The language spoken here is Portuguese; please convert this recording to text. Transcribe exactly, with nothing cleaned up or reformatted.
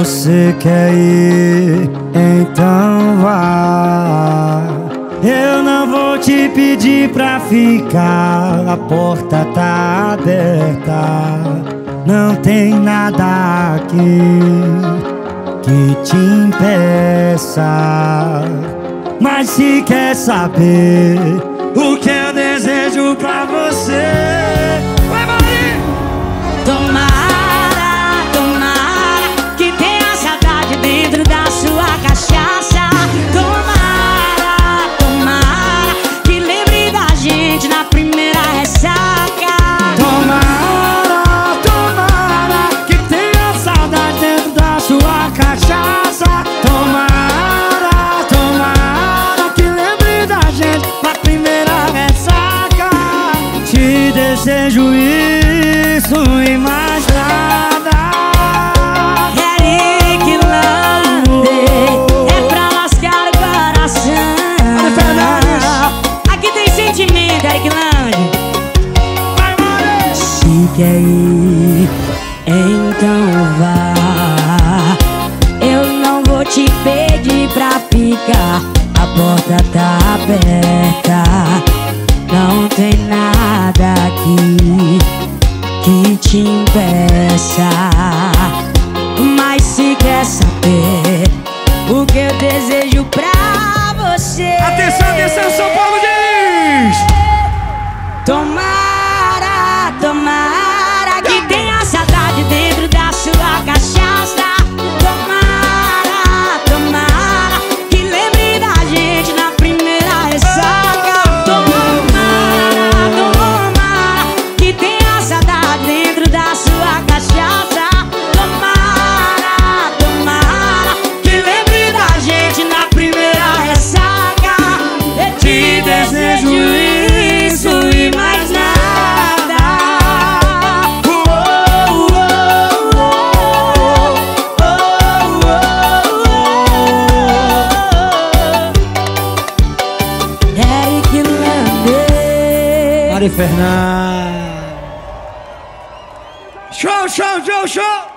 você quer ir, então vá. Eu não vou te pedir pra ficar, a porta tá aberta. Não tem nada aqui que te impeça. Mas se quer saber o que eu desejo pra você, vai, Mari! Tomara, tomara que tenha saudade dentro da sua cachaça. Tomara, tomara que lembre da gente na primeira ressaca. Tomara, tomara que tenha saudade dentro da sua cachaça. Tomara, tomara que lembre da gente na primeira ressaca. Te desejo isso e mais nada. Eric Lander é pra lascar o coração. Aqui tem sentimento, Eric Lander. Se quer ir, então vá. Eu não vou te pedir pra ficar, a porta tá aberta. Não tem nada aqui que te impeça. Mas se quer saber o que eu desejo pra você, Atenção, atenção, São Paulo diz! tomara, tomara que tenha saudade dentro da sua cachaça. Tomara, tomara que lembre da gente na primeira ressaca. Tomara, tomara que tenha saudade dentro da sua cachaça. Tomara, tomara que lembre da gente na primeira ressaca. Eu te desejo isso e mais nada. Eric Lander. Mari Fernandes. Show, show, show, show!